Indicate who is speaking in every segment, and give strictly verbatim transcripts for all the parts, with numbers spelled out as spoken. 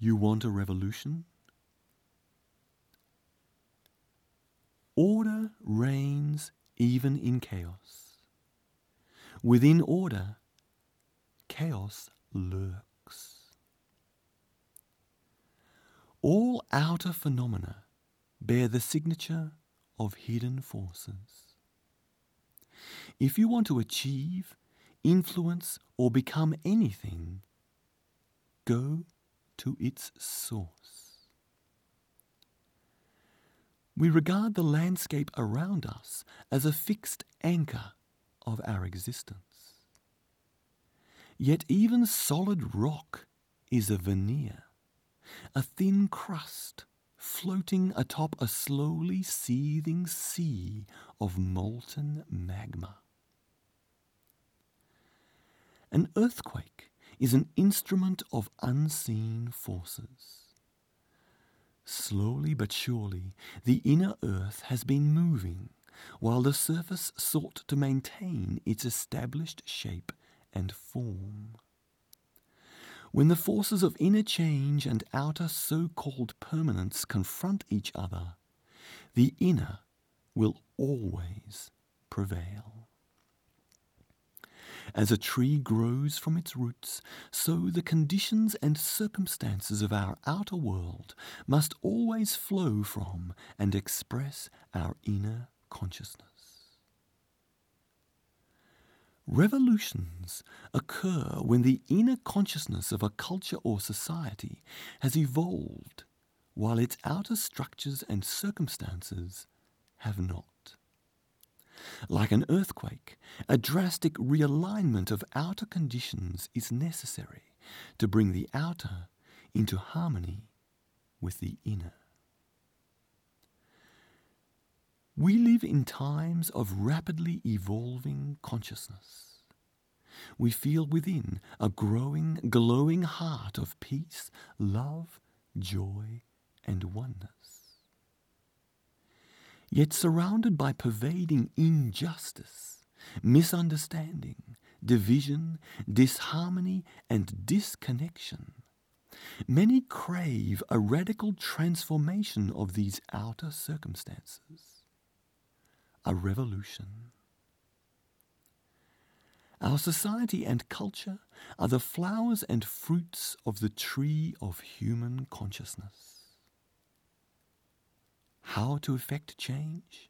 Speaker 1: You want a revolution? Order reigns even in chaos. Within order, chaos lurks. All outer phenomena bear the signature of hidden forces. If you want to achieve, influence, or become anything, go to its source. We regard the landscape around us as a fixed anchor of our existence. Yet even solid rock is a veneer, a thin crust floating atop a slowly seething sea of molten magma. An earthquake is an instrument of unseen forces. Slowly but surely, the inner earth has been moving, while the surface sought to maintain its established shape and form. When the forces of inner change and outer so-called permanence confront each other, the inner will always prevail. As a tree grows from its roots, so the conditions and circumstances of our outer world must always flow from and express our inner consciousness. Revolutions occur when the inner consciousness of a culture or society has evolved, while its outer structures and circumstances have not. Like an earthquake, a drastic realignment of outer conditions is necessary to bring the outer into harmony with the inner. We live in times of rapidly evolving consciousness. We feel within a growing, glowing heart of peace, love, joy, and oneness. Yet surrounded by pervading injustice, misunderstanding, division, disharmony, and disconnection, many crave a radical transformation of these outer circumstances, a revolution. Our society and culture are the flowers and fruits of the tree of human consciousness. How to effect change?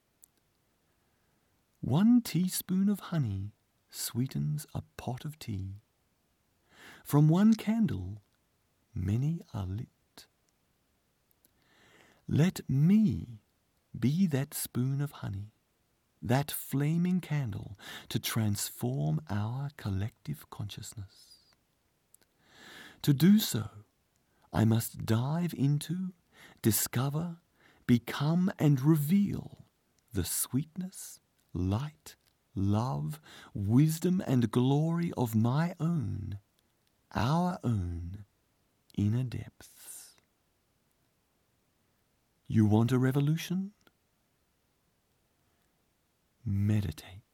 Speaker 1: One teaspoon of honey sweetens a pot of tea. From one candle, many are lit. Let me be that spoon of honey, that flaming candle to transform our collective consciousness. To do so, I must dive into, discover, become and reveal the sweetness, light, love, wisdom and glory of my own, our own inner depths. You want a revolution? Meditate.